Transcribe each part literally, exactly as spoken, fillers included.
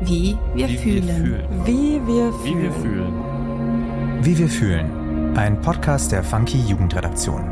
Wie wir Wie fühlen. wir fühlen. Wie wir Wie wir fühlen. fühlen. Wie wir fühlen. Ein Podcast der Funky Jugendredaktion.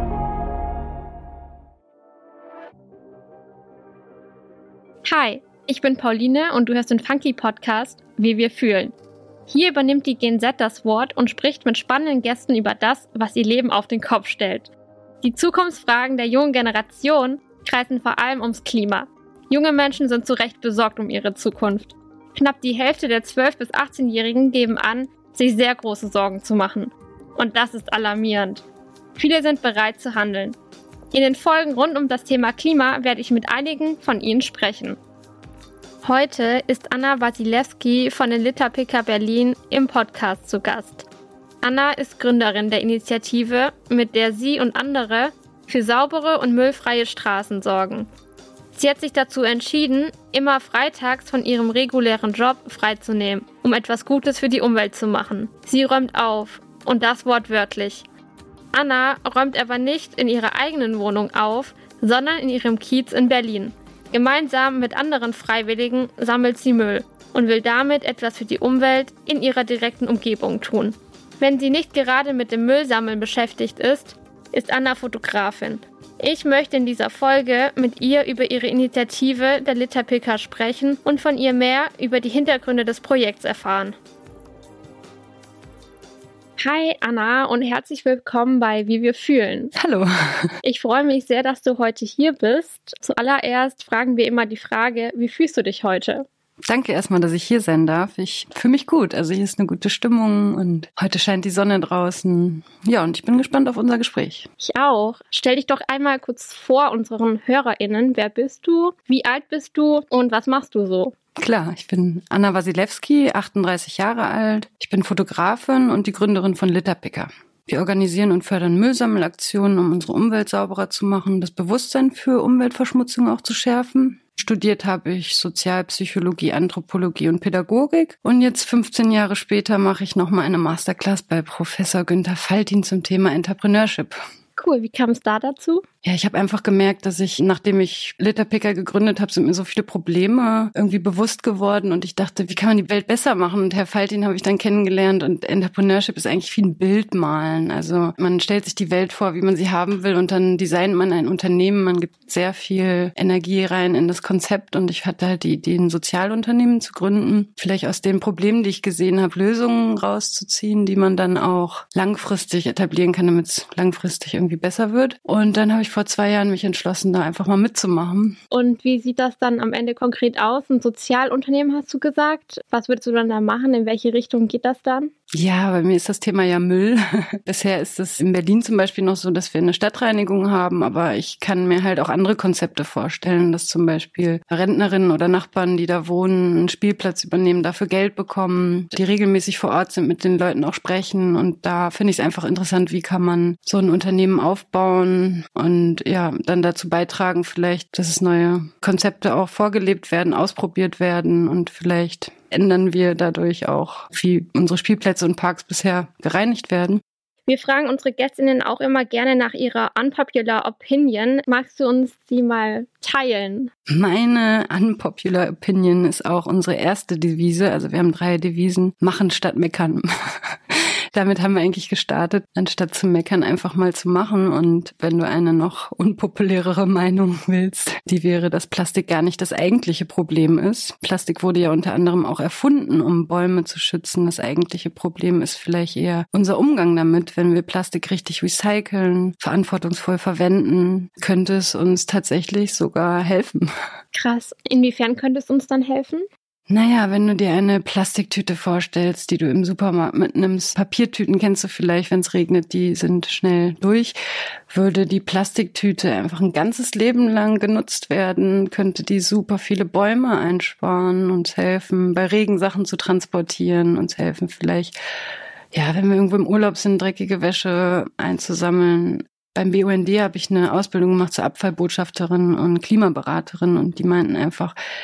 Hi, ich bin Pauline und du hörst den Funky Podcast Wie wir fühlen. Hier übernimmt die Gen Z das Wort und spricht mit spannenden Gästen über das, was ihr Leben auf den Kopf stellt. Die Zukunftsfragen der jungen Generation kreisen vor allem ums Klima. Junge Menschen sind zu Recht besorgt um ihre Zukunft. Knapp die Hälfte der zwölf- bis achtzehnjährigen geben an, sich sehr große Sorgen zu machen. Und das ist alarmierend. Viele sind bereit zu handeln. In den Folgen rund um das Thema Klima werde ich mit einigen von ihnen sprechen. Heute ist Anna Wasilewski von den Literpicker Berlin im Podcast zu Gast. Anna ist Gründerin der Initiative, mit der sie und andere für saubere und müllfreie Straßen sorgen. Sie hat sich dazu entschieden, immer freitags von ihrem regulären Job freizunehmen, um etwas Gutes für die Umwelt zu machen. Sie räumt auf, und das wortwörtlich. Anna räumt aber nicht in ihrer eigenen Wohnung auf, sondern in ihrem Kiez in Berlin. Gemeinsam mit anderen Freiwilligen sammelt sie Müll und will damit etwas für die Umwelt in ihrer direkten Umgebung tun. Wenn sie nicht gerade mit dem Müllsammeln beschäftigt ist, ist Anna Fotografin. Ich möchte in dieser Folge mit ihr über ihre Initiative der Literpicker sprechen und von ihr mehr über die Hintergründe des Projekts erfahren. Hi Anna und herzlich willkommen bei Wie wir fühlen. Hallo. Ich freue mich sehr, dass du heute hier bist. Zuallererst fragen wir immer die Frage, wie fühlst du dich heute? Danke erstmal, dass ich hier sein darf. Ich fühle mich gut. Also hier ist eine gute Stimmung und heute scheint die Sonne draußen. Ja, und ich bin gespannt auf unser Gespräch. Ich auch. Stell dich doch einmal kurz vor unseren HörerInnen. Wer bist du? Wie alt bist du? Und was machst du so? Klar, ich bin Anna Wasilewski, achtunddreißig Jahre alt. Ich bin Fotografin und die Gründerin von Literpicker. Wir organisieren und fördern Müllsammelaktionen, um unsere Umwelt sauberer zu machen, das Bewusstsein für Umweltverschmutzung auch zu schärfen. Studiert habe ich Sozialpsychologie, Anthropologie und Pädagogik. Und jetzt fünfzehn Jahre später mache ich nochmal eine Masterclass bei Professor Günther Faltin zum Thema Entrepreneurship. Cool, wie kam es da dazu? Ja, ich habe einfach gemerkt, dass ich, nachdem ich Literpicker gegründet habe, sind mir so viele Probleme irgendwie bewusst geworden und ich dachte, wie kann man die Welt besser machen? Und Herr Faltin habe ich dann kennengelernt und Entrepreneurship ist eigentlich wie ein Bild malen. Also man stellt sich die Welt vor, wie man sie haben will und dann designt man ein Unternehmen. Man gibt sehr viel Energie rein in das Konzept und ich hatte halt die Idee, ein Sozialunternehmen zu gründen. Vielleicht aus den Problemen, die ich gesehen habe, Lösungen rauszuziehen, die man dann auch langfristig etablieren kann, damit es langfristig irgendwie besser wird. Und dann habe ich vor zwei Jahren mich entschlossen, da einfach mal mitzumachen. Und wie sieht das dann am Ende konkret aus? Ein Sozialunternehmen hast du gesagt. Was würdest du dann da machen? In welche Richtung geht das dann? Ja, bei mir ist das Thema ja Müll. Bisher ist es in Berlin zum Beispiel noch so, dass wir eine Stadtreinigung haben, aber ich kann mir halt auch andere Konzepte vorstellen, dass zum Beispiel Rentnerinnen oder Nachbarn, die da wohnen, einen Spielplatz übernehmen, dafür Geld bekommen, die regelmäßig vor Ort sind, mit den Leuten auch sprechen und da finde ich es einfach interessant, wie kann man so ein Unternehmen aufbauen und ja, dann dazu beitragen vielleicht, dass es neue Konzepte auch vorgelebt werden, ausprobiert werden und vielleicht ändern wir dadurch auch, wie unsere Spielplätze und Parks bisher gereinigt werden. Wir fragen unsere Gästinnen auch immer gerne nach ihrer unpopular Opinion. Magst du uns die mal teilen? Meine unpopular Opinion ist auch unsere erste Devise. Also wir haben drei Devisen. Machen statt meckern. Damit haben wir eigentlich gestartet, anstatt zu meckern, einfach mal zu machen. Und wenn du eine noch unpopulärere Meinung willst, die wäre, dass Plastik gar nicht das eigentliche Problem ist. Plastik wurde ja unter anderem auch erfunden, um Bäume zu schützen. Das eigentliche Problem ist vielleicht eher unser Umgang damit. Wenn wir Plastik richtig recyceln, verantwortungsvoll verwenden, könnte es uns tatsächlich sogar helfen. Krass. Inwiefern könnte es uns dann helfen? Naja, wenn du dir eine Plastiktüte vorstellst, die du im Supermarkt mitnimmst, Papiertüten kennst du vielleicht, wenn es regnet, die sind schnell durch. Würde die Plastiktüte einfach ein ganzes Leben lang genutzt werden, könnte die super viele Bäume einsparen, uns helfen, bei Regen Sachen zu transportieren, uns helfen vielleicht, ja, wenn wir irgendwo im Urlaub sind, dreckige Wäsche einzusammeln. Beim B U N D habe ich eine Ausbildung gemacht zur Abfallbotschafterin und Klimaberaterin und die meinten einfach,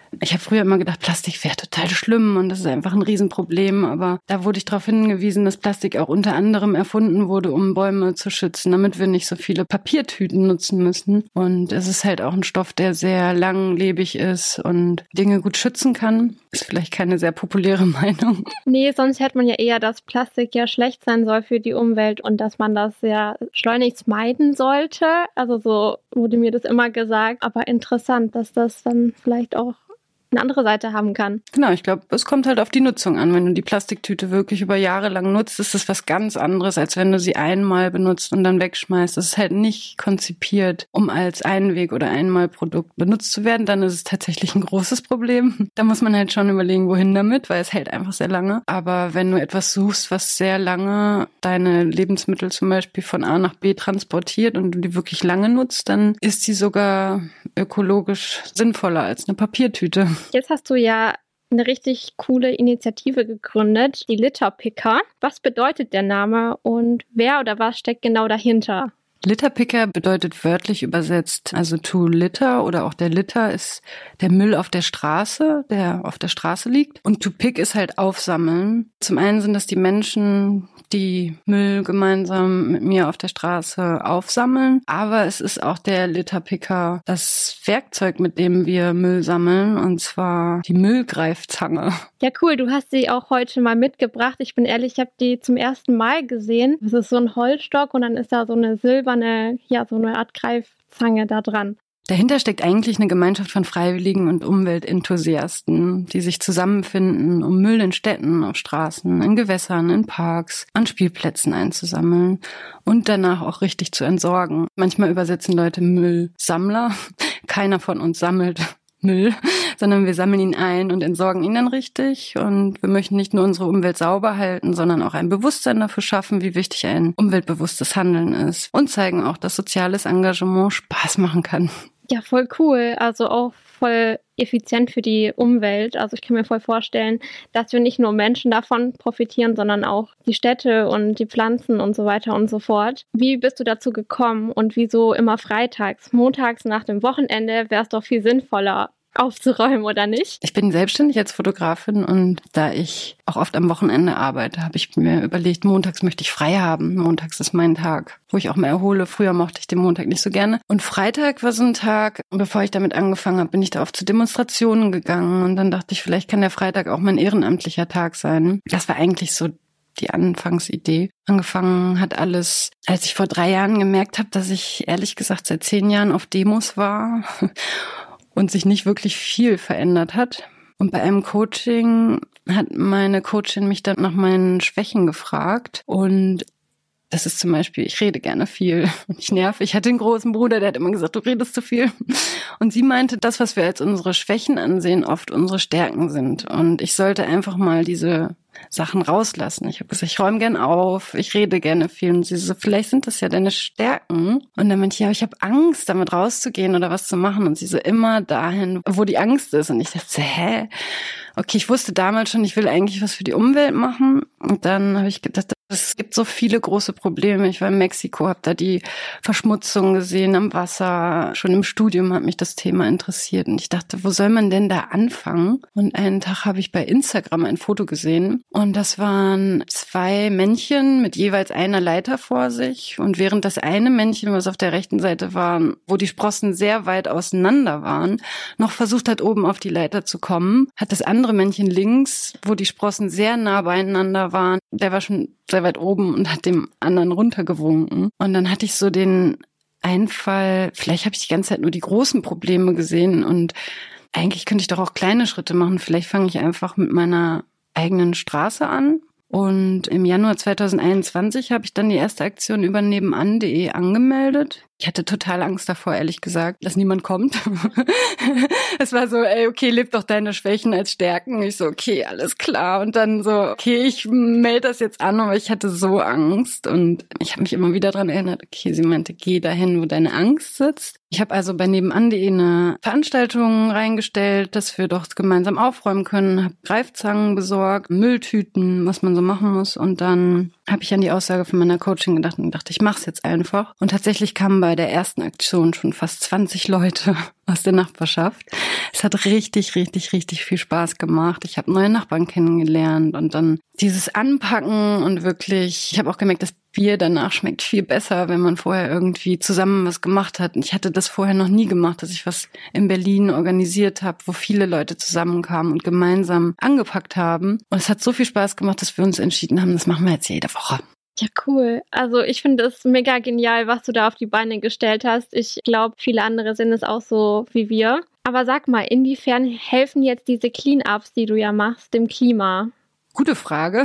Ich habe früher immer gedacht, Plastik wäre total schlimm und das ist einfach ein Riesenproblem. Aber da wurde ich darauf hingewiesen, dass Plastik auch unter anderem erfunden wurde, um Bäume zu schützen, damit wir nicht so viele Papiertüten nutzen müssen. Und es ist halt auch ein Stoff, der sehr langlebig ist und Dinge gut schützen kann. Ist vielleicht keine sehr populäre Meinung. Nee, sonst hätte man ja eher, dass Plastik ja schlecht sein soll für die Umwelt und dass man das ja schleunigst meiden sollte. Also so wurde mir das immer gesagt. Aber interessant, dass das dann vielleicht auch eine andere Seite haben kann. Genau, ich glaube, es kommt halt auf die Nutzung an. Wenn du die Plastiktüte wirklich über Jahre lang nutzt, ist das was ganz anderes, als wenn du sie einmal benutzt und dann wegschmeißt. Das ist halt nicht konzipiert, um als Einweg- oder Einmalprodukt benutzt zu werden. Dann ist es tatsächlich ein großes Problem. Da muss man halt schon überlegen, wohin damit, weil es hält einfach sehr lange. Aber wenn du etwas suchst, was sehr lange deine Lebensmittel zum Beispiel von A nach B transportiert und du die wirklich lange nutzt, dann ist sie sogar ökologisch sinnvoller als eine Papiertüte. Jetzt hast du ja eine richtig coole Initiative gegründet, die Litterpicker. Was bedeutet der Name und wer oder was steckt genau dahinter? Litterpicker bedeutet wörtlich übersetzt, also to litter oder auch der Litter ist der Müll auf der Straße, der auf der Straße liegt. Und to pick ist halt aufsammeln. Zum einen sind das die Menschen, die Müll gemeinsam mit mir auf der Straße aufsammeln. Aber es ist auch der Litterpicker, das Werkzeug, mit dem wir Müll sammeln, und zwar die Müllgreifzange. Ja, cool. Du hast sie auch heute mal mitgebracht. Ich bin ehrlich, ich habe die zum ersten Mal gesehen. Das ist so ein Holzstock und dann ist da so eine silberne, ja, so eine Art Greifzange da dran. Dahinter steckt eigentlich eine Gemeinschaft von Freiwilligen und Umweltenthusiasten, die sich zusammenfinden, um Müll in Städten, auf Straßen, in Gewässern, in Parks, an Spielplätzen einzusammeln und danach auch richtig zu entsorgen. Manchmal übersetzen Leute Müllsammler. Keiner von uns sammelt Müll, sondern wir sammeln ihn ein und entsorgen ihn dann richtig. Und wir möchten nicht nur unsere Umwelt sauber halten, sondern auch ein Bewusstsein dafür schaffen, wie wichtig ein umweltbewusstes Handeln ist. Und zeigen auch, dass soziales Engagement Spaß machen kann. Ja, voll cool. Also auch voll effizient für die Umwelt. Also ich kann mir voll vorstellen, dass wir nicht nur Menschen davon profitieren, sondern auch die Städte und die Pflanzen und so weiter und so fort. Wie bist du dazu gekommen und wieso immer freitags? Montags nach dem Wochenende wäre es doch viel sinnvoller aufzuräumen, oder nicht? Ich bin selbstständig als Fotografin und da ich auch oft am Wochenende arbeite, habe ich mir überlegt, montags möchte ich frei haben. Montags ist mein Tag, wo ich auch mal erhole. Früher mochte ich den Montag nicht so gerne. Und Freitag war so ein Tag, bevor ich damit angefangen habe, bin ich da oft zu Demonstrationen gegangen und dann dachte ich, vielleicht kann der Freitag auch mein ehrenamtlicher Tag sein. Das war eigentlich so die Anfangsidee. Angefangen hat alles, als ich vor drei Jahren gemerkt habe, dass ich ehrlich gesagt seit zehn Jahren auf Demos war und sich nicht wirklich viel verändert hat. Und bei einem Coaching hat meine Coachin mich dann nach meinen Schwächen gefragt. Und das ist zum Beispiel, ich rede gerne viel und ich nerve. Ich hatte einen großen Bruder, der hat immer gesagt, du redest zu viel. Und sie meinte, das, was wir als unsere Schwächen ansehen, oft unsere Stärken sind. Und ich sollte einfach mal diese Sachen rauslassen. Ich habe gesagt, ich räume gern auf, ich rede gerne viel. Und sie so, vielleicht sind das ja deine Stärken. Und dann meinte ich, ja, ich habe Angst, damit rauszugehen oder was zu machen. Und sie so, immer dahin, wo die Angst ist. Und ich dachte, hä? Okay, ich wusste damals schon, ich will eigentlich was für die Umwelt machen. Und dann habe ich gedacht, es gibt so viele große Probleme. Ich war in Mexiko, habe da die Verschmutzung gesehen am Wasser. Schon im Studium hat mich das Thema interessiert. Und ich dachte, wo soll man denn da anfangen? Und einen Tag habe ich bei Instagram ein Foto gesehen. Und das waren zwei Männchen mit jeweils einer Leiter vor sich. Und während das eine Männchen, was auf der rechten Seite war, wo die Sprossen sehr weit auseinander waren, noch versucht hat, oben auf die Leiter zu kommen, hat das andere Männchen links, wo die Sprossen sehr nah beieinander waren, der war schon sehr weit oben und hat dem anderen runtergewunken. Und dann hatte ich so den Einfall, vielleicht habe ich die ganze Zeit nur die großen Probleme gesehen und eigentlich könnte ich doch auch kleine Schritte machen. Vielleicht fange ich einfach mit meiner eigenen Straße an. Und im Januar zwanzig einundzwanzig habe ich dann die erste Aktion über nebenan punkt de angemeldet. Ich hatte total Angst davor, ehrlich gesagt, dass niemand kommt. Es war so, ey, okay, leb doch deine Schwächen als Stärken. Ich so, okay, alles klar. Und dann so, okay, ich melde das jetzt an, aber ich hatte so Angst. Und ich habe mich immer wieder daran erinnert, okay, sie meinte, geh dahin, wo deine Angst sitzt. Ich habe also bei nebenan punkt de eine Veranstaltung reingestellt, dass wir doch gemeinsam aufräumen können. Habe Greifzangen besorgt, Mülltüten, was man so machen muss. Und dann habe ich an die Aussage von meiner Coachin gedacht und dachte, ich mache es jetzt einfach. Und tatsächlich kamen bei der ersten Aktion schon fast zwanzig Leute aus der Nachbarschaft. Es hat richtig, richtig, richtig viel Spaß gemacht. Ich habe neue Nachbarn kennengelernt und dann dieses Anpacken und wirklich, ich habe auch gemerkt, das Bier danach schmeckt viel besser, wenn man vorher irgendwie zusammen was gemacht hat. Und ich hatte das vorher noch nie gemacht, dass ich was in Berlin organisiert habe, wo viele Leute zusammenkamen und gemeinsam angepackt haben. Und es hat so viel Spaß gemacht, dass wir uns entschieden haben, das machen wir jetzt jede Woche. Ja, cool. Also ich finde es mega genial, was du da auf die Beine gestellt hast. Ich glaube, viele andere sind es auch so wie wir. Aber sag mal, inwiefern helfen jetzt diese Clean-Ups, die du ja machst, dem Klima? Gute Frage.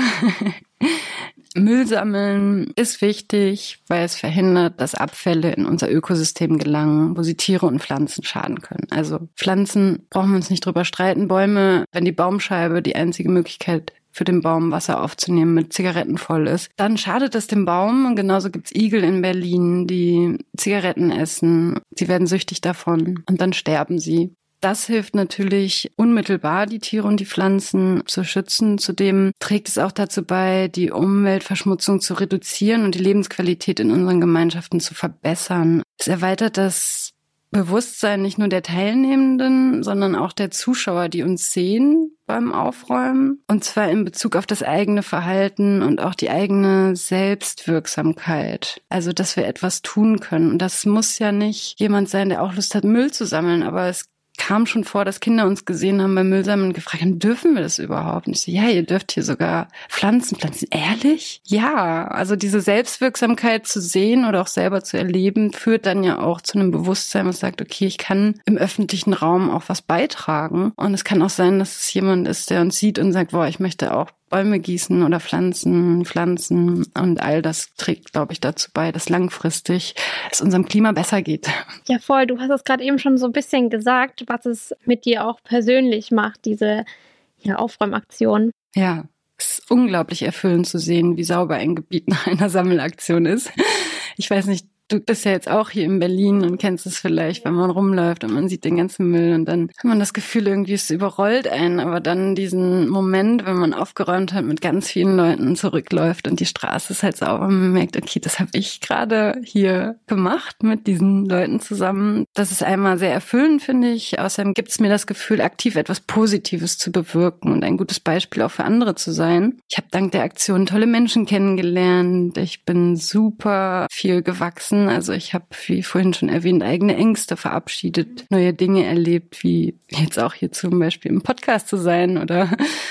Müll sammeln ist wichtig, weil es verhindert, dass Abfälle in unser Ökosystem gelangen, wo sie Tiere und Pflanzen schaden können. Also Pflanzen brauchen wir uns nicht drüber streiten. Bäume, wenn die Baumscheibe die einzige Möglichkeit für den Baum Wasser aufzunehmen mit Zigaretten voll ist, dann schadet es dem Baum. Und genauso gibt's Igel in Berlin, die Zigaretten essen. Sie werden süchtig davon und dann sterben sie. Das hilft natürlich unmittelbar, die Tiere und die Pflanzen zu schützen. Zudem trägt es auch dazu bei, die Umweltverschmutzung zu reduzieren und die Lebensqualität in unseren Gemeinschaften zu verbessern. Es erweitert das Bewusstsein nicht nur der Teilnehmenden, sondern auch der Zuschauer, die uns sehen beim Aufräumen. Und zwar in Bezug auf das eigene Verhalten und auch die eigene Selbstwirksamkeit. Also, dass wir etwas tun können. Und das muss ja nicht jemand sein, der auch Lust hat, Müll zu sammeln, aber es kam schon vor, dass Kinder uns gesehen haben beim Müllsammeln und gefragt haben, dürfen wir das überhaupt? Und ich so, ja, ihr dürft hier sogar Pflanzen pflanzen. Ehrlich? Ja, also diese Selbstwirksamkeit zu sehen oder auch selber zu erleben, führt dann ja auch zu einem Bewusstsein, was sagt, okay, ich kann im öffentlichen Raum auch was beitragen. Und es kann auch sein, dass es jemand ist, der uns sieht und sagt, boah, ich möchte auch Bäume gießen oder Pflanzen, Pflanzen und all das trägt, glaube ich, dazu bei, dass langfristig es unserem Klima besser geht. Ja, voll. Du hast es gerade eben schon so ein bisschen gesagt, was es mit dir auch persönlich macht, diese ja, Aufräumaktion. Ja, es ist unglaublich erfüllend zu sehen, wie sauber ein Gebiet nach einer Sammelaktion ist. Ich weiß nicht, du bist ja jetzt auch hier in Berlin und kennst es vielleicht, wenn man rumläuft und man sieht den ganzen Müll und dann hat man das Gefühl, irgendwie es überrollt einen, aber dann diesen Moment, wenn man aufgeräumt hat, mit ganz vielen Leuten zurückläuft und die Straße ist halt sauber und man merkt, okay, das habe ich gerade hier gemacht mit diesen Leuten zusammen. Das ist einmal sehr erfüllend, finde ich. Außerdem gibt es mir das Gefühl, aktiv etwas Positives zu bewirken und ein gutes Beispiel auch für andere zu sein. Ich habe dank der Aktion tolle Menschen kennengelernt. Ich bin super viel gewachsen. Also ich habe, wie vorhin schon erwähnt, eigene Ängste verabschiedet, neue Dinge erlebt, wie jetzt auch hier zum Beispiel im Podcast zu sein oder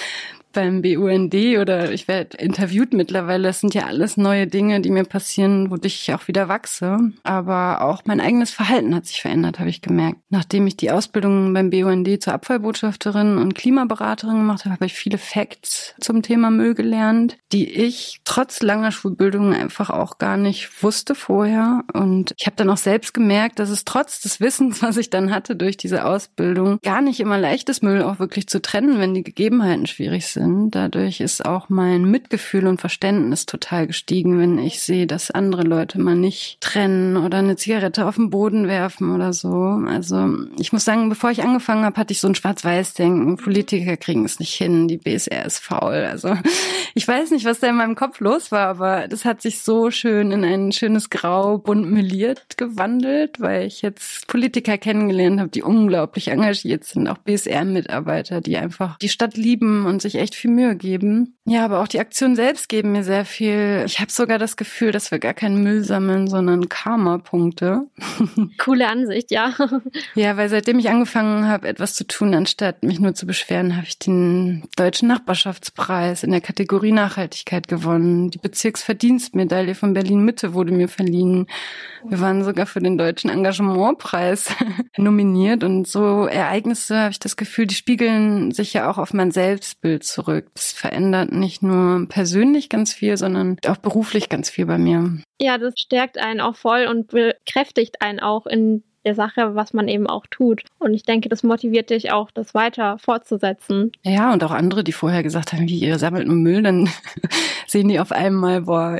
beim B U N D oder ich werde interviewt mittlerweile. Das sind ja alles neue Dinge, die mir passieren, wodurch ich auch wieder wachse. Aber auch mein eigenes Verhalten hat sich verändert, habe ich gemerkt. Nachdem ich die Ausbildung beim B U N D zur Abfallbotschafterin und Klimaberaterin gemacht habe, habe ich viele Facts zum Thema Müll gelernt, die ich trotz langer Schulbildung einfach auch gar nicht wusste vorher. Und ich habe dann auch selbst gemerkt, dass es trotz des Wissens, was ich dann hatte durch diese Ausbildung, gar nicht immer leicht ist, Müll auch wirklich zu trennen, wenn die Gegebenheiten schwierig sind. Dadurch ist auch mein Mitgefühl und Verständnis total gestiegen, wenn ich sehe, dass andere Leute mal nicht trennen oder eine Zigarette auf den Boden werfen oder so. Also ich muss sagen, bevor ich angefangen habe, hatte ich so ein Schwarz-Weiß-Denken. Politiker kriegen es nicht hin, die B S R ist faul. Also ich weiß nicht, was da in meinem Kopf los war, aber das hat sich so schön in ein schönes Grau, bunt meliert gewandelt, weil ich jetzt Politiker kennengelernt habe, die unglaublich engagiert sind, auch B S R-Mitarbeiter, die einfach die Stadt lieben und sich echt viel Mühe geben. Ja, aber auch die Aktionen selbst geben mir sehr viel. Ich habe sogar das Gefühl, dass wir gar keinen Müll sammeln, sondern Karma-Punkte. Coole Ansicht, ja. Ja, weil seitdem ich angefangen habe, etwas zu tun, anstatt mich nur zu beschweren, habe ich den Deutschen Nachbarschaftspreis in der Kategorie Nachhaltigkeit gewonnen. Die Bezirksverdienstmedaille von Berlin-Mitte wurde mir verliehen. Wir waren sogar für den Deutschen Engagementpreis nominiert. Und so Ereignisse, habe ich das Gefühl, die spiegeln sich ja auch auf mein Selbstbild zurück. Das verändert nicht nur persönlich ganz viel, sondern auch beruflich ganz viel bei mir. Ja, das stärkt einen auch voll und bekräftigt einen auch in der Sache, was man eben auch tut. Und ich denke, das motiviert dich auch, das weiter fortzusetzen. Ja, und auch andere, die vorher gesagt haben, wie ihr sammelt nur Müll, dann sehen die auf einmal, boah, jetzt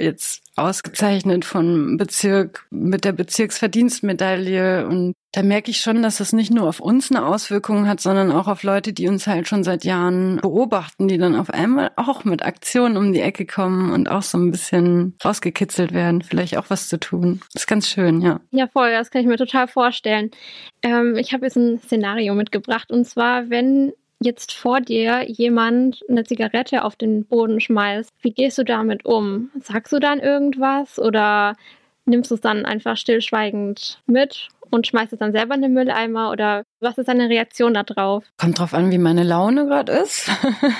ausgezeichnet vom Bezirk mit der Bezirksverdienstmedaille. Und da merke ich schon, dass das nicht nur auf uns eine Auswirkung hat, sondern auch auf Leute, die uns halt schon seit Jahren beobachten, die dann auf einmal auch mit Aktionen um die Ecke kommen und auch so ein bisschen rausgekitzelt werden, vielleicht auch was zu tun. Das ist ganz schön, ja. Ja, voll, das kann ich mir total vorstellen. Ähm, ich habe jetzt ein Szenario mitgebracht, und zwar, wenn jetzt vor dir jemand eine Zigarette auf den Boden schmeißt, wie gehst du damit um? Sagst du dann irgendwas oder nimmst du es dann einfach stillschweigend mit und schmeißt es dann selber in den Mülleimer, oder was ist deine Reaktion da drauf? Kommt drauf an, wie meine Laune gerade ist.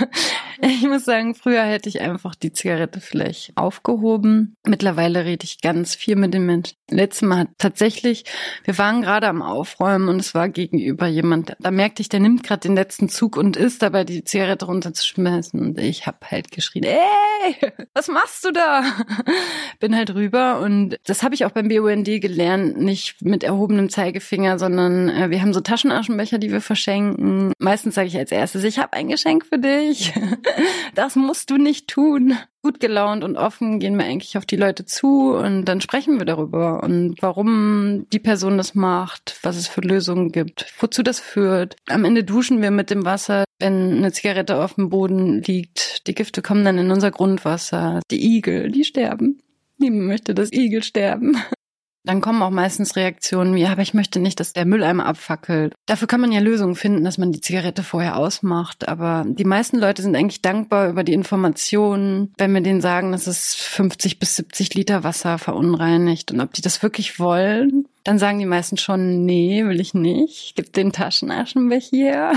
Ich muss sagen, früher hätte ich einfach die Zigarette vielleicht aufgehoben. Mittlerweile rede ich ganz viel mit den Menschen. Letztes Mal hat tatsächlich, wir waren gerade am Aufräumen und es war gegenüber jemand, da merkte ich, der nimmt gerade den letzten Zug und ist dabei, die Zigarette runterzuschmeißen. Und ich habe halt geschrien, ey, was machst du da? Bin halt rüber, und das habe ich auch beim B U N D gelernt, nicht mit erhobenem Zeigefinger, sondern äh, wir haben so Taschenaschenbecher, die wir verschenken. Meistens sage ich als erstes, ich habe ein Geschenk für dich. Das musst du nicht tun. Gut gelaunt und offen gehen wir eigentlich auf die Leute zu, und dann sprechen wir darüber und warum die Person das macht, was es für Lösungen gibt, wozu das führt. Am Ende duschen wir mit dem Wasser, wenn eine Zigarette auf dem Boden liegt. Die Gifte kommen dann in unser Grundwasser. Die Igel, die sterben. Niemand möchte, dass Igel sterben. Dann kommen auch meistens Reaktionen wie, ja, aber ich möchte nicht, dass der Mülleimer abfackelt. Dafür kann man ja Lösungen finden, dass man die Zigarette vorher ausmacht. Aber die meisten Leute sind eigentlich dankbar über die Informationen, wenn wir denen sagen, dass es fünfzig bis siebzig Liter Wasser verunreinigt. Und ob die das wirklich wollen, dann sagen die meisten schon, nee, will ich nicht. Gib den Taschenaschenbecher her.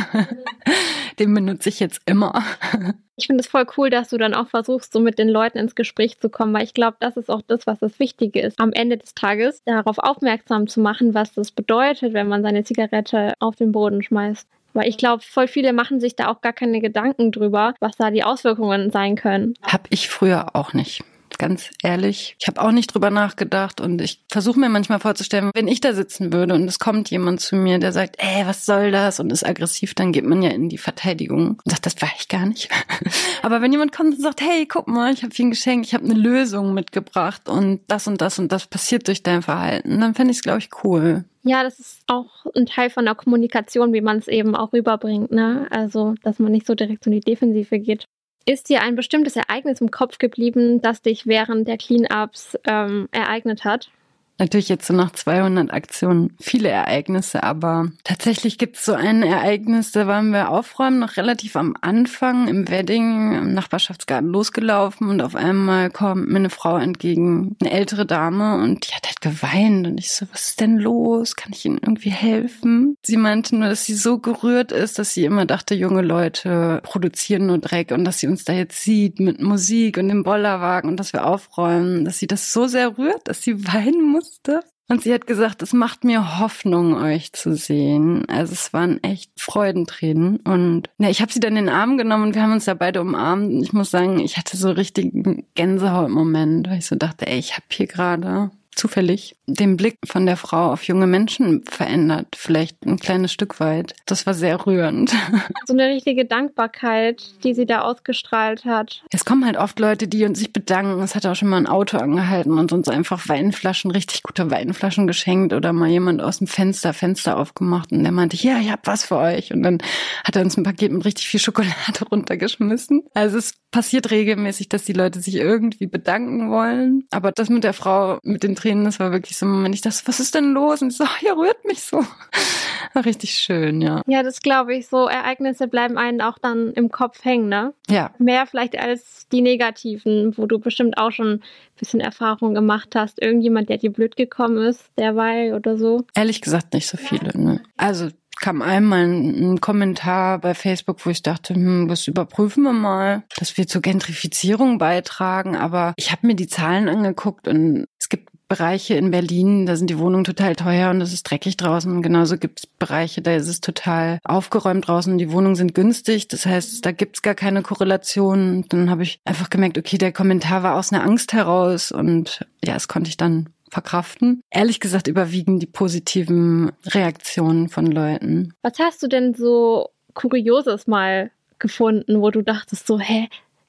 Den benutze ich jetzt immer. Ich finde es voll cool, dass du dann auch versuchst, so mit den Leuten ins Gespräch zu kommen, weil ich glaube, das ist auch das, was das Wichtige ist, am Ende des Tages darauf aufmerksam zu machen, was das bedeutet, wenn man seine Zigarette auf den Boden schmeißt. Weil ich glaube, voll viele machen sich da auch gar keine Gedanken drüber, was da die Auswirkungen sein können. Hab ich früher auch nicht. Ganz ehrlich, ich habe auch nicht drüber nachgedacht, und ich versuche mir manchmal vorzustellen, wenn ich da sitzen würde und es kommt jemand zu mir, der sagt, ey, was soll das, und ist aggressiv, dann geht man ja in die Verteidigung und sagt, das war ich gar nicht. Aber wenn jemand kommt und sagt, hey, guck mal, ich habe dir ein Geschenk, ich habe eine Lösung mitgebracht und das und das und das passiert durch dein Verhalten, dann fände ich es, glaube ich, cool. Ja, das ist auch ein Teil von der Kommunikation, wie man es eben auch rüberbringt, ne? Also, dass man nicht so direkt in die Defensive geht. Ist dir ein bestimmtes Ereignis im Kopf geblieben, das dich während der Cleanups ähm, ereignet hat? Natürlich jetzt so nach zweihundert Aktionen viele Ereignisse, aber tatsächlich gibt es so ein Ereignis, da waren wir aufräumen, noch relativ am Anfang im Wedding, im Nachbarschaftsgarten losgelaufen, und auf einmal kommt mir eine Frau entgegen, eine ältere Dame, und die hat halt geweint, und ich so, was ist denn los? Kann ich Ihnen irgendwie helfen? Sie meinte nur, dass sie so gerührt ist, dass sie immer dachte, junge Leute produzieren nur Dreck, und dass sie uns da jetzt sieht mit Musik und dem Bollerwagen und dass wir aufräumen, dass sie das so sehr rührt, dass sie weinen muss. Und sie hat gesagt, es macht mir Hoffnung, euch zu sehen. Also es waren echt Freudentränen. Und ja, ich habe sie dann in den Arm genommen und wir haben uns da beide umarmt. Und ich muss sagen, ich hatte so einen richtigen Gänsehautmoment, weil ich so dachte, ey, ich habe hier gerade zufällig den Blick von der Frau auf junge Menschen verändert, vielleicht ein kleines Stück weit. Das war sehr rührend. So eine richtige Dankbarkeit, die sie da ausgestrahlt hat. Es kommen halt oft Leute, die uns sich bedanken. Es hat auch schon mal ein Auto angehalten und uns einfach Weinflaschen, richtig gute Weinflaschen geschenkt, oder mal jemand aus dem Fenster, Fenster aufgemacht, und der meinte, ja, ich hab was für euch. Und dann hat er uns ein Paket mit richtig viel Schokolade runtergeschmissen. Also es passiert regelmäßig, dass die Leute sich irgendwie bedanken wollen. Aber das mit der Frau, mit den Tränen, das war wirklich so ein Moment, ich dachte, was ist denn los? Und ich so, ja, rührt mich so. War richtig schön, ja. Ja, das glaube ich. So Ereignisse bleiben einen auch dann im Kopf hängen, ne? Ja. Mehr vielleicht als die negativen, wo du bestimmt auch schon ein bisschen Erfahrung gemacht hast. Irgendjemand, der dir blöd gekommen ist, derweil oder so. Ehrlich gesagt nicht so viele, ne? Also kam einmal ein, ein Kommentar bei Facebook, wo ich dachte, hm, das überprüfen wir mal, dass wir zur Gentrifizierung beitragen. Aber ich habe mir die Zahlen angeguckt, und es gibt Bereiche in Berlin, da sind die Wohnungen total teuer und es ist dreckig draußen. Und genauso gibt es Bereiche, da ist es total aufgeräumt draußen und die Wohnungen sind günstig. Das heißt, da gibt es gar keine Korrelation. Und dann habe ich einfach gemerkt, okay, der Kommentar war aus einer Angst heraus, und ja, das konnte ich dann verkraften. Ehrlich gesagt überwiegen die positiven Reaktionen von Leuten. Was hast du denn so Kurioses mal gefunden, wo du dachtest so, hä,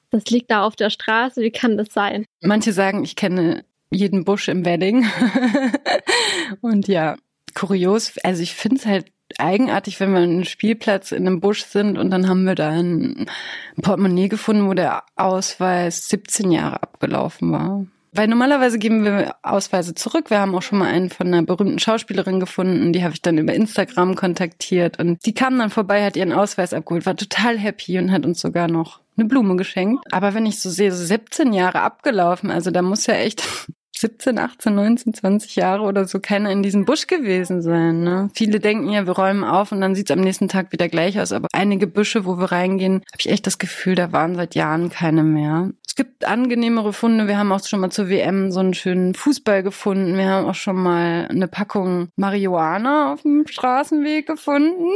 Das liegt da auf der Straße, wie kann das sein? Manche sagen, ich kenne jeden Busch im Wedding. Und ja, kurios, also ich finde es halt eigenartig, wenn wir an einem Spielplatz in einem Busch sind und dann haben wir da ein Portemonnaie gefunden, wo der Ausweis siebzehn Jahre abgelaufen war. Weil normalerweise geben wir Ausweise zurück. Wir haben auch schon mal einen von einer berühmten Schauspielerin gefunden, die habe ich dann über Instagram kontaktiert und die kam dann vorbei, hat ihren Ausweis abgeholt, war total happy und hat uns sogar noch eine Blume geschenkt. Aber wenn ich so sehe, so siebzehn Jahre abgelaufen, also da muss ja echt siebzehn, achtzehn, neunzehn, zwanzig Jahre oder so keiner in diesem Busch gewesen sein. Ne? Viele denken ja, wir räumen auf und dann sieht es am nächsten Tag wieder gleich aus. Aber einige Büsche, wo wir reingehen, habe ich echt das Gefühl, da waren seit Jahren keine mehr. Es gibt angenehmere Funde. Wir haben auch schon mal zur W M so einen schönen Fußball gefunden. Wir haben auch schon mal eine Packung Marihuana auf dem Straßenweg gefunden.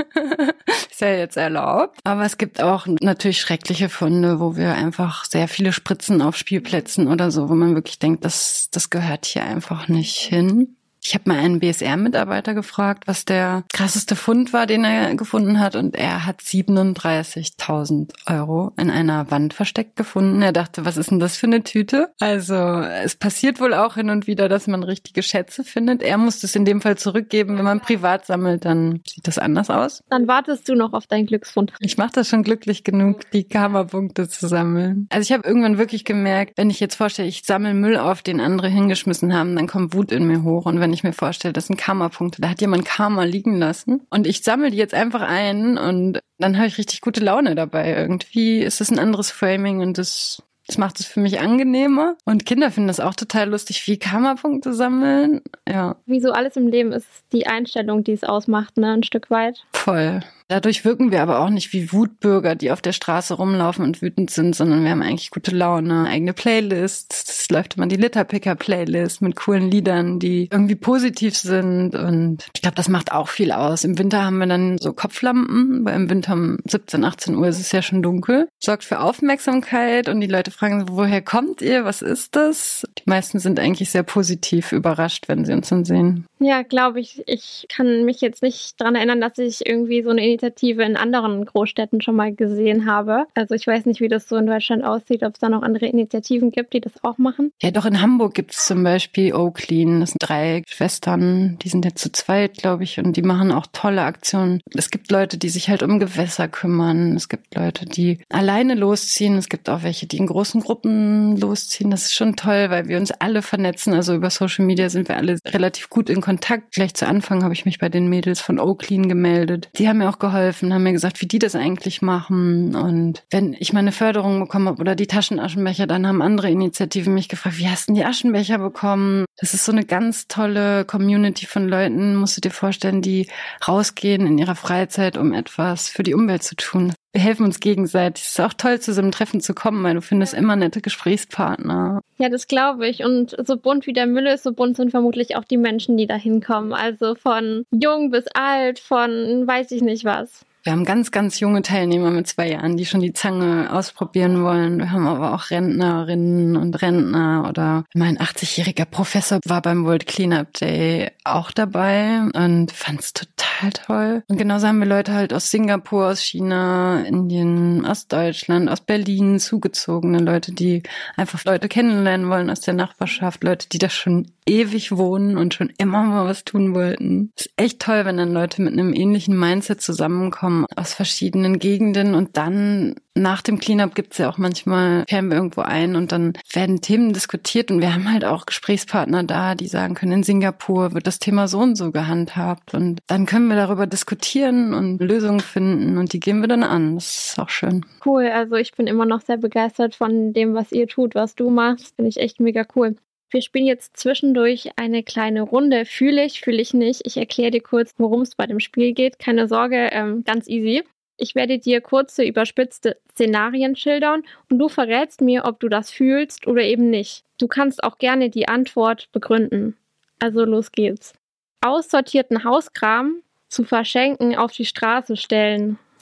Ist ja jetzt erlaubt. Aber es gibt auch natürlich schreckliche Funde, wo wir einfach sehr viele Spritzen auf Spielplätzen oder so, wo man wirklich denkt, das Das gehört hier einfach nicht hin. Ich habe mal einen B S R-Mitarbeiter gefragt, was der krasseste Fund war, den er gefunden hat. Und er hat siebenunddreißigtausend Euro in einer Wand versteckt gefunden. Er dachte, was ist denn das für eine Tüte? Also es passiert wohl auch hin und wieder, dass man richtige Schätze findet. Er musste es in dem Fall zurückgeben. Wenn man privat sammelt, dann sieht das anders aus. Dann wartest du noch auf deinen Glücksfund. Ich mache das schon glücklich genug, die Karma-Punkte zu sammeln. Also ich habe irgendwann wirklich gemerkt, wenn ich jetzt vorstelle, ich sammle Müll auf, den andere hingeschmissen haben, dann kommt Wut in mir hoch. Und wenn ich mir vorstelle, das sind Karma-Punkte, da hat jemand Karma liegen lassen und ich sammle die jetzt einfach ein und dann habe ich richtig gute Laune dabei. Irgendwie ist es ein anderes Framing und das, das macht es für mich angenehmer. Und Kinder finden das auch total lustig, wie Karma-Punkte sammeln. Ja. Wie so alles im Leben ist die Einstellung, die es ausmacht, ne, ein Stück weit. Voll. Dadurch wirken wir aber auch nicht wie Wutbürger, die auf der Straße rumlaufen und wütend sind, sondern wir haben eigentlich gute Laune, eigene Playlists. Es läuft immer die Litterpicker-Playlist mit coolen Liedern, die irgendwie positiv sind und ich glaube, das macht auch viel aus. Im Winter haben wir dann so Kopflampen, weil im Winter um siebzehn, achtzehn Uhr ist es ja schon dunkel. Sorgt für Aufmerksamkeit und die Leute fragen, woher kommt ihr, was ist das? Die meisten sind eigentlich sehr positiv überrascht, wenn sie uns dann sehen. Ja, glaube ich. Ich kann mich jetzt nicht daran erinnern, dass ich irgendwie so eine Initiative in anderen Großstädten schon mal gesehen habe. Also ich weiß nicht, wie das so in Deutschland aussieht, ob es da noch andere Initiativen gibt, die das auch machen. Ja, doch in Hamburg gibt es zum Beispiel Oaklean. Das sind drei Schwestern, die sind jetzt zu zweit, glaube ich, und die machen auch tolle Aktionen. Es gibt Leute, die sich halt um Gewässer kümmern. Es gibt Leute, die alleine losziehen. Es gibt auch welche, die in großen Gruppen losziehen. Das ist schon toll, weil wir uns alle vernetzen. Also über Social Media sind wir alle relativ gut in Kontakt. Gleich zu Anfang habe ich mich bei den Mädels von Oaklean gemeldet. Die haben mir auch geholfen, haben mir gesagt, wie die das eigentlich machen. Und wenn ich meine Förderung bekommen habe oder die Taschenaschenbecher, dann haben andere Initiativen mich gefragt, wie hast du denn die Aschenbecher bekommen? Das ist so eine ganz tolle Community von Leuten, musst du dir vorstellen, die rausgehen in ihrer Freizeit, um etwas für die Umwelt zu tun. Wir helfen uns gegenseitig. Es ist auch toll, zu so einem Treffen zu kommen, weil du findest immer nette Gesprächspartner. Ja, das glaube ich. Und so bunt wie der Müll ist, so bunt sind vermutlich auch die Menschen, die da hinkommen. Also von jung bis alt, von weiß ich nicht was. Wir haben ganz, ganz junge Teilnehmer mit zwei Jahren, die schon die Zange ausprobieren wollen. Wir haben aber auch Rentnerinnen und Rentner oder mein achtzigjähriger Professor war beim World Cleanup Day auch dabei und fand es total toll. Und genauso haben wir Leute halt aus Singapur, aus China, Indien, aus Deutschland, aus Berlin zugezogene Leute, die einfach Leute kennenlernen wollen aus der Nachbarschaft, Leute, die da schon ewig wohnen und schon immer mal was tun wollten. Es ist echt toll, wenn dann Leute mit einem ähnlichen Mindset zusammenkommen aus verschiedenen Gegenden und dann nach dem Cleanup gibt's ja auch manchmal, kehren wir irgendwo ein und dann werden Themen diskutiert und wir haben halt auch Gesprächspartner da, die sagen können, in Singapur wird das Thema so und so gehandhabt und dann können wir darüber diskutieren und Lösungen finden und die gehen wir dann an. Das ist auch schön. Cool, also ich bin immer noch sehr begeistert von dem, was ihr tut, was du machst. Finde ich echt mega cool. Wir spielen jetzt zwischendurch eine kleine Runde. Fühle ich, fühle ich nicht. Ich erkläre dir kurz, worum es bei dem Spiel geht. Keine Sorge, ähm, ganz easy. Ich werde dir kurze, überspitzte Szenarien schildern und du verrätst mir, ob du das fühlst oder eben nicht. Du kannst auch gerne die Antwort begründen. Also los geht's. Aussortierten Hauskram zu verschenken auf die Straße stellen.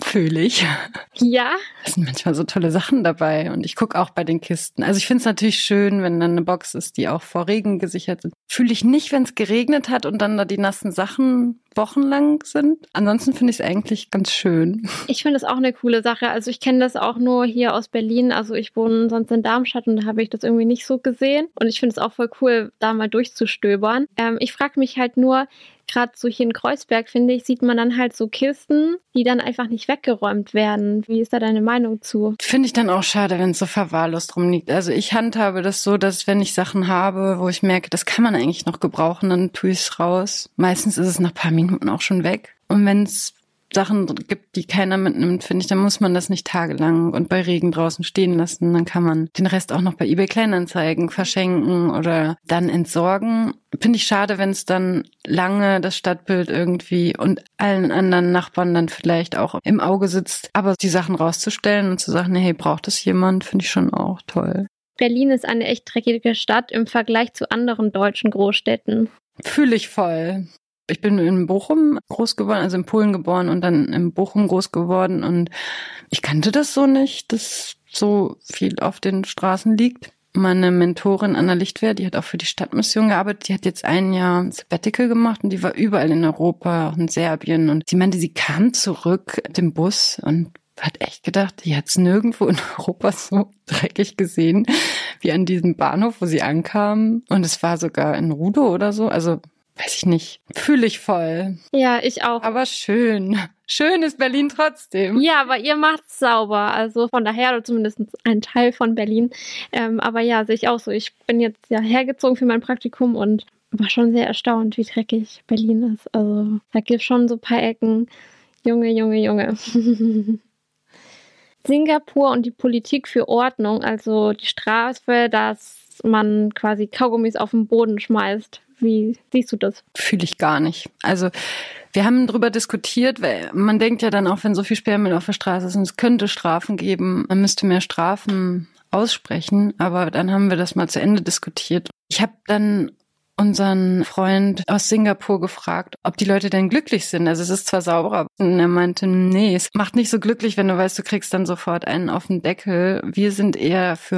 Fühle ich. Ja? Es sind manchmal so tolle Sachen dabei und ich gucke auch bei den Kisten. Also ich finde es natürlich schön, wenn dann eine Box ist, die auch vor Regen gesichert sind. Fühle ich nicht, wenn es geregnet hat und dann da die nassen Sachen wochenlang sind. Ansonsten finde ich es eigentlich ganz schön. Ich finde es auch eine coole Sache. Also ich kenne das auch nur hier aus Berlin. Also ich wohne sonst in Darmstadt und da habe ich das irgendwie nicht so gesehen. Und ich finde es auch voll cool, da mal durchzustöbern. Ähm, ich frage mich halt nur, gerade so hier in Kreuzberg, finde ich, sieht man dann halt so Kisten, die dann einfach nicht weggeräumt werden. Wie ist da deine Meinung zu? Finde ich dann auch schade, wenn es so verwahrlost rumliegt. Also ich handhabe das so, dass wenn ich Sachen habe, wo ich merke, das kann man eigentlich noch gebrauchen, dann tue ich es raus. Meistens ist es nach ein paar Minuten auch schon weg. Und wenn es Sachen gibt, die keiner mitnimmt, finde ich, dann muss man das nicht tagelang und bei Regen draußen stehen lassen. Dann kann man den Rest auch noch bei eBay Kleinanzeigen verschenken oder dann entsorgen. Finde ich schade, wenn es dann lange das Stadtbild irgendwie und allen anderen Nachbarn dann vielleicht auch im Auge sitzt. Aber die Sachen rauszustellen und zu sagen, hey, braucht das jemand, finde ich schon auch toll. Berlin ist eine echt dreckige Stadt im Vergleich zu anderen deutschen Großstädten. Fühle ich voll. Ich bin in Bochum groß geworden, also in Polen geboren und dann in Bochum groß geworden und ich kannte das so nicht, dass so viel auf den Straßen liegt. Meine Mentorin Anna Lichtwer, die hat auch für die Stadtmission gearbeitet, die hat jetzt ein Jahr Sabbatical gemacht und die war überall in Europa, auch in Serbien und sie meinte, sie kam zurück mit dem Bus und hat echt gedacht, die hat es nirgendwo in Europa so dreckig gesehen wie an diesem Bahnhof, wo sie ankam und es war sogar in Rudow oder so, also weiß ich nicht. Fühle ich voll. Ja, ich auch. Aber schön. Schön ist Berlin trotzdem. Ja, aber ihr macht's sauber. Also von daher, oder zumindest ein Teil von Berlin. Ähm, aber ja, sehe ich auch so. Ich bin jetzt ja hergezogen für mein Praktikum und war schon sehr erstaunt, wie dreckig Berlin ist. Also da gibt's schon so ein paar Ecken. Junge, Junge, Junge. Singapur und die Politik für Ordnung, also die Strafe, dass man quasi Kaugummis auf den Boden schmeißt. Wie siehst du das? Fühle ich gar nicht. Also wir haben darüber diskutiert, weil man denkt ja dann auch, wenn so viel Sperrmüll auf der Straße ist, und es könnte Strafen geben, man müsste mehr Strafen aussprechen, aber dann haben wir das mal zu Ende diskutiert. Ich habe dann unseren Freund aus Singapur gefragt, ob die Leute denn glücklich sind. Also es ist zwar sauberer. Und er meinte, nee, es macht nicht so glücklich, wenn du weißt, du kriegst dann sofort einen auf den Deckel. Wir sind eher für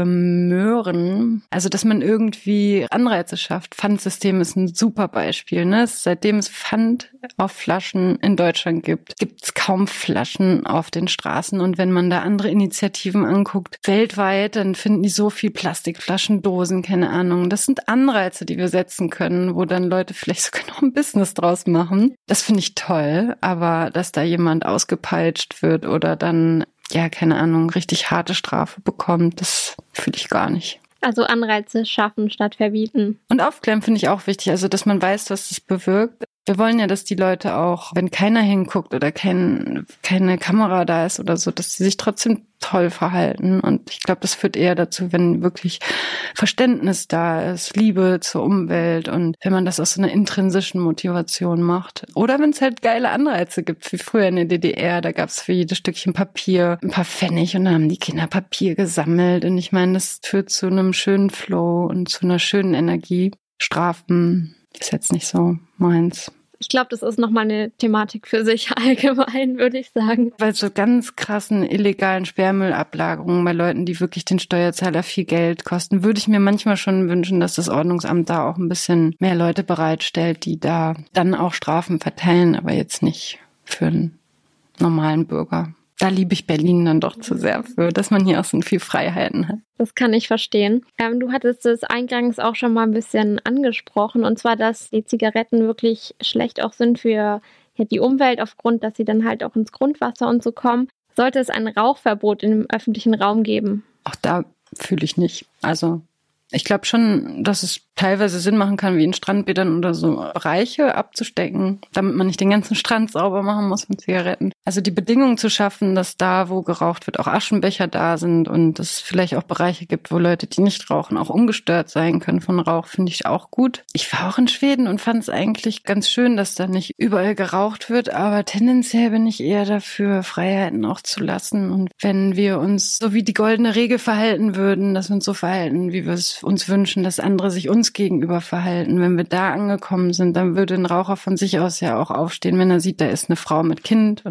Möhren. Also dass man irgendwie Anreize schafft. Pfandsystem ist ein super Beispiel. Ne? Seitdem es Pfand auf Flaschen in Deutschland gibt, gibt es kaum Flaschen auf den Straßen. Und wenn man da andere Initiativen anguckt, weltweit, dann finden die so viel Plastikflaschen, Dosen, keine Ahnung. Das sind Anreize, die wir setzen können, wo dann Leute vielleicht sogar noch ein Business draus machen. Das finde ich toll, aber dass da jemand ausgepeitscht wird oder dann, ja, keine Ahnung, richtig harte Strafe bekommt, das fühle ich gar nicht. Also Anreize schaffen statt verbieten. Und aufklären finde ich auch wichtig, also dass man weiß, was das bewirkt. Wir wollen ja, dass die Leute auch, wenn keiner hinguckt oder kein, keine Kamera da ist oder so, dass sie sich trotzdem toll verhalten. Und ich glaube, das führt eher dazu, wenn wirklich Verständnis da ist, Liebe zur Umwelt und wenn man das aus so einer intrinsischen Motivation macht. Oder wenn es halt geile Anreize gibt, wie früher in der D D R, da gab es für jedes Stückchen Papier ein paar Pfennig und dann haben die Kinder Papier gesammelt. Und ich meine, das führt zu einem schönen Flow und zu einer schönen Energie. Strafen ist jetzt nicht so meins. Ich glaube, das ist nochmal eine Thematik für sich allgemein, würde ich sagen. Bei so ganz krassen illegalen Sperrmüllablagerungen bei Leuten, die wirklich den Steuerzahler viel Geld kosten, würde ich mir manchmal schon wünschen, dass das Ordnungsamt da auch ein bisschen mehr Leute bereitstellt, die da dann auch Strafen verteilen, aber jetzt nicht für einen normalen Bürger. Da liebe ich Berlin dann doch zu sehr für, dass man hier auch so viel Freiheiten hat. Das kann ich verstehen. Ähm, du hattest es eingangs auch schon mal ein bisschen angesprochen, und zwar, dass die Zigaretten wirklich schlecht auch sind für ja, die Umwelt, aufgrund, dass sie dann halt auch ins Grundwasser und so kommen. Sollte es ein Rauchverbot im öffentlichen Raum geben? Auch da fühle ich nicht. Also ich glaube schon, dass es teilweise Sinn machen kann, wie in Strandbädern oder so Bereiche abzustecken, damit man nicht den ganzen Strand sauber machen muss mit Zigaretten. Also die Bedingungen zu schaffen, dass da, wo geraucht wird, auch Aschenbecher da sind und es vielleicht auch Bereiche gibt, wo Leute, die nicht rauchen, auch ungestört sein können von Rauch, finde ich auch gut. Ich war auch in Schweden und fand es eigentlich ganz schön, dass da nicht überall geraucht wird, aber tendenziell bin ich eher dafür, Freiheiten auch zu lassen. Und wenn wir uns so wie die goldene Regel verhalten würden, dass wir uns so verhalten, wie wir es uns wünschen, dass andere sich uns gegenüber verhalten. Wenn wir da angekommen sind, dann würde ein Raucher von sich aus ja auch aufstehen, wenn er sieht, da ist eine Frau mit Kind und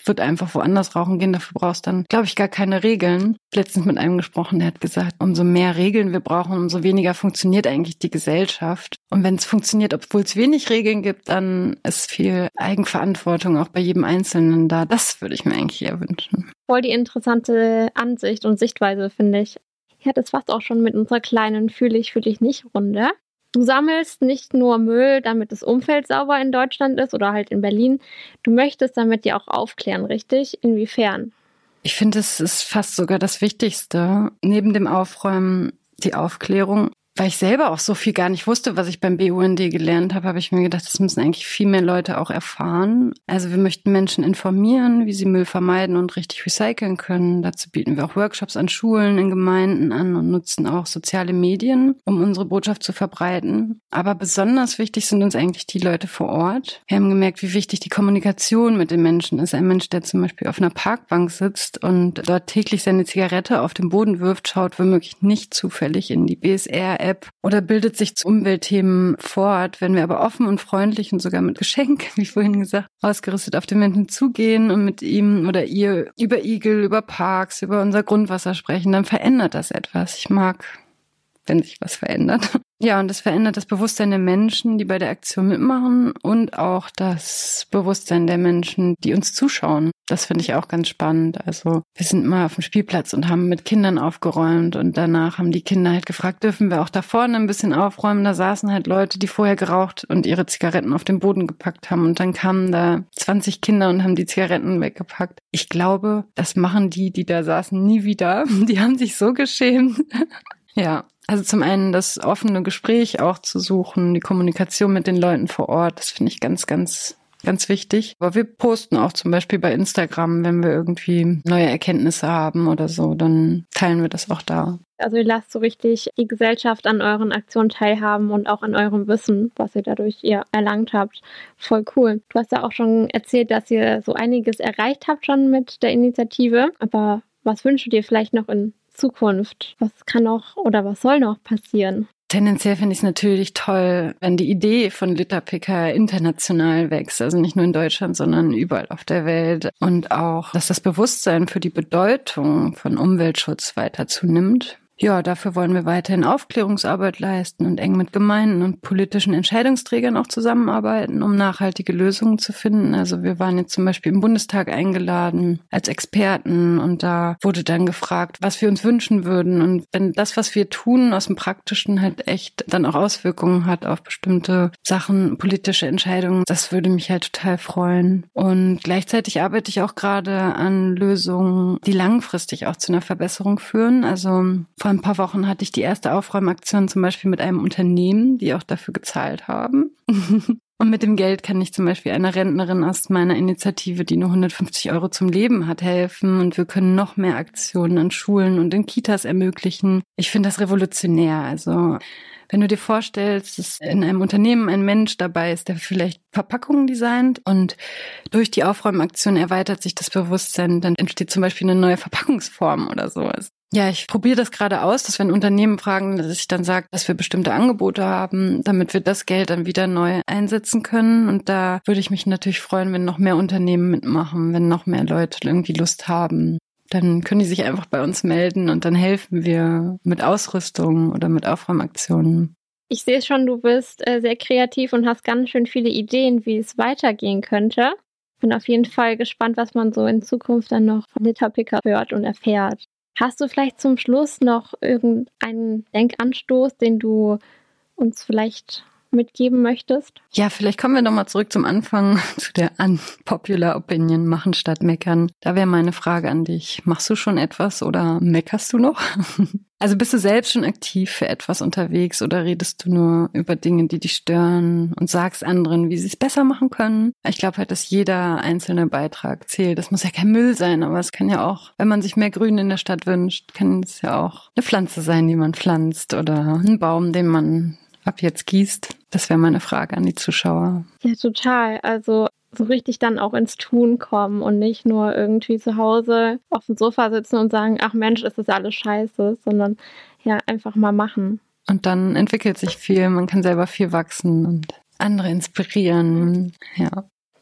würde einfach woanders rauchen gehen, dafür brauchst du dann, glaube ich, gar keine Regeln. Letztens mit einem gesprochen, der hat gesagt, umso mehr Regeln wir brauchen, umso weniger funktioniert eigentlich die Gesellschaft. Und wenn es funktioniert, obwohl es wenig Regeln gibt, dann ist viel Eigenverantwortung auch bei jedem Einzelnen da. Das würde ich mir eigentlich eher wünschen. Voll die interessante Ansicht und Sichtweise, finde ich. Ja, das war's auch schon mit unserer kleinen Fühle ich, fühle ich nicht Runde. Du sammelst nicht nur Müll, damit das Umfeld sauber in Deutschland ist oder halt in Berlin. Du möchtest damit ja auch aufklären, richtig? Inwiefern? Ich finde, es ist fast sogar das Wichtigste. Neben dem Aufräumen die Aufklärung. Weil ich selber auch so viel gar nicht wusste, was ich beim B U N D gelernt habe, habe ich mir gedacht, das müssen eigentlich viel mehr Leute auch erfahren. Also wir möchten Menschen informieren, wie sie Müll vermeiden und richtig recyceln können. Dazu bieten wir auch Workshops an Schulen, in Gemeinden an und nutzen auch soziale Medien, um unsere Botschaft zu verbreiten. Aber besonders wichtig sind uns eigentlich die Leute vor Ort. Wir haben gemerkt, wie wichtig die Kommunikation mit den Menschen ist. Ein Mensch, der zum Beispiel auf einer Parkbank sitzt und dort täglich seine Zigarette auf den Boden wirft, schaut womöglich nicht zufällig in die B S R-App oder bildet sich zu Umweltthemen fort. Wenn wir aber offen und freundlich und sogar mit Geschenk, wie vorhin gesagt, ausgerüstet auf den Menschen zugehen und mit ihm oder ihr über Igel, über Parks, über unser Grundwasser sprechen, dann verändert das etwas. Ich mag, wenn sich was verändert. Ja, und das verändert das Bewusstsein der Menschen, die bei der Aktion mitmachen und auch das Bewusstsein der Menschen, die uns zuschauen. Das finde ich auch ganz spannend. Also wir sind mal auf dem Spielplatz und haben mit Kindern aufgeräumt und danach haben die Kinder halt gefragt, dürfen wir auch da vorne ein bisschen aufräumen? Da saßen halt Leute, die vorher geraucht und ihre Zigaretten auf den Boden gepackt haben und dann kamen da zwanzig Kinder und haben die Zigaretten weggepackt. Ich glaube, das machen die, die da saßen, nie wieder. Die haben sich so geschämt. Ja. Also zum einen das offene Gespräch auch zu suchen, die Kommunikation mit den Leuten vor Ort, das finde ich ganz, ganz, ganz wichtig. Aber wir posten auch zum Beispiel bei Instagram, wenn wir irgendwie neue Erkenntnisse haben oder so, dann teilen wir das auch da. Also ihr lasst so richtig die Gesellschaft an euren Aktionen teilhaben und auch an eurem Wissen, was ihr dadurch ihr erlangt habt. Voll cool. Du hast ja auch schon erzählt, dass ihr so einiges erreicht habt schon mit der Initiative. Aber was wünschst du dir vielleicht noch in Zukunft? Was kann noch oder was soll noch passieren? Tendenziell finde ich es natürlich toll, wenn die Idee von Literpicker international wächst. Also nicht nur in Deutschland, sondern überall auf der Welt. Und auch, dass das Bewusstsein für die Bedeutung von Umweltschutz weiter zunimmt. Ja, dafür wollen wir weiterhin Aufklärungsarbeit leisten und eng mit Gemeinden und politischen Entscheidungsträgern auch zusammenarbeiten, um nachhaltige Lösungen zu finden. Also wir waren jetzt zum Beispiel im Bundestag eingeladen als Experten und da wurde dann gefragt, was wir uns wünschen würden. Und wenn das, was wir tun, aus dem Praktischen halt echt dann auch Auswirkungen hat auf bestimmte Sachen, politische Entscheidungen, das würde mich halt total freuen. Und gleichzeitig arbeite ich auch gerade an Lösungen, die langfristig auch zu einer Verbesserung führen. Also vor ein paar Wochen hatte ich die erste Aufräumaktion zum Beispiel mit einem Unternehmen, die auch dafür gezahlt haben. Und mit dem Geld kann ich zum Beispiel einer Rentnerin aus meiner Initiative, die nur hundertfünfzig Euro zum Leben hat, helfen. Und wir können noch mehr Aktionen an Schulen und in Kitas ermöglichen. Ich finde das revolutionär. Also wenn du dir vorstellst, dass in einem Unternehmen ein Mensch dabei ist, der vielleicht Verpackungen designt und durch die Aufräumaktion erweitert sich das Bewusstsein, dann entsteht zum Beispiel eine neue Verpackungsform oder sowas. Ja, ich probiere das gerade aus, dass wenn Unternehmen fragen, dass ich dann sage, dass wir bestimmte Angebote haben, damit wir das Geld dann wieder neu einsetzen können. Und da würde ich mich natürlich freuen, wenn noch mehr Unternehmen mitmachen, wenn noch mehr Leute irgendwie Lust haben. Dann können die sich einfach bei uns melden und dann helfen wir mit Ausrüstung oder mit Aufräumaktionen. Ich sehe schon, du bist äh, sehr kreativ und hast ganz schön viele Ideen, wie es weitergehen könnte. Bin auf jeden Fall gespannt, was man so in Zukunft dann noch von Literpicker hört und erfährt. Hast du vielleicht zum Schluss noch irgendeinen Denkanstoß, den du uns vielleicht mitgeben möchtest? Ja, vielleicht kommen wir nochmal zurück zum Anfang, zu der unpopular Opinion, machen statt meckern. Da wäre meine Frage an dich. Machst du schon etwas oder meckerst du noch? Also bist du selbst schon aktiv für etwas unterwegs oder redest du nur über Dinge, die dich stören und sagst anderen, wie sie es besser machen können? Ich glaube halt, dass jeder einzelne Beitrag zählt. Das muss ja kein Müll sein, aber es kann ja auch, wenn man sich mehr Grün in der Stadt wünscht, kann es ja auch eine Pflanze sein, die man pflanzt oder ein Baum, den man ab jetzt gießt. Das wäre meine Frage an die Zuschauer. Ja, total. Also so richtig dann auch ins Tun kommen und nicht nur irgendwie zu Hause auf dem Sofa sitzen und sagen, ach Mensch, ist das alles scheiße, sondern ja, einfach mal machen. Und dann entwickelt sich viel, man kann selber viel wachsen und andere inspirieren. Ja.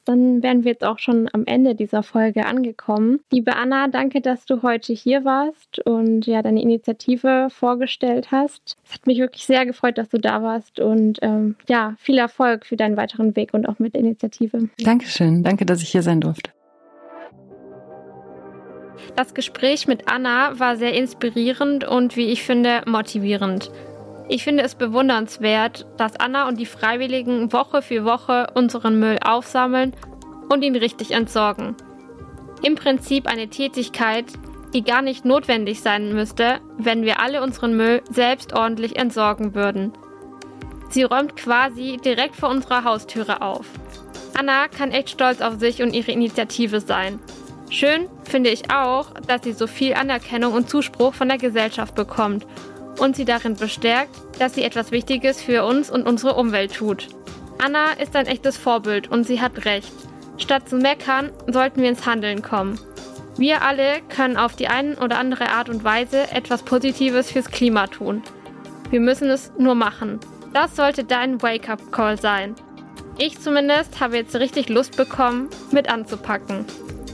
dann wären wir jetzt auch schon am Ende dieser Folge angekommen. Liebe Anna, danke, dass du heute hier warst und ja deine Initiative vorgestellt hast. Es hat mich wirklich sehr gefreut, dass du da warst und ähm, ja, viel Erfolg für deinen weiteren Weg und auch mit der Initiative. Dankeschön, danke, dass ich hier sein durfte. Das Gespräch mit Anna war sehr inspirierend und, wie ich finde, motivierend. Ich finde es bewundernswert, dass Anna und die Freiwilligen Woche für Woche unseren Müll aufsammeln und ihn richtig entsorgen. Im Prinzip eine Tätigkeit, die gar nicht notwendig sein müsste, wenn wir alle unseren Müll selbst ordentlich entsorgen würden. Sie räumt quasi direkt vor unserer Haustüre auf. Anna kann echt stolz auf sich und ihre Initiative sein. Schön finde ich auch, dass sie so viel Anerkennung und Zuspruch von der Gesellschaft bekommt und sie darin bestärkt, dass sie etwas Wichtiges für uns und unsere Umwelt tut. Anna ist ein echtes Vorbild und sie hat recht. Statt zu meckern, sollten wir ins Handeln kommen. Wir alle können auf die eine oder andere Art und Weise etwas Positives fürs Klima tun. Wir müssen es nur machen. Das sollte dein Wake-up-Call sein. Ich zumindest habe jetzt richtig Lust bekommen, mit anzupacken.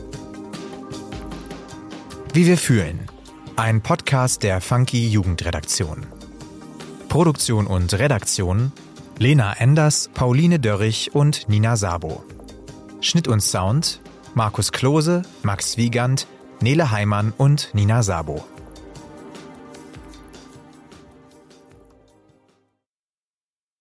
Wie wir fühlen. Ein Podcast der Funky Jugendredaktion. Produktion und Redaktion Lena Enders, Pauline Dörrich und Nina Sabo. Schnitt und Sound Markus Klose, Max Wiegand, Nele Heimann und Nina Sabo.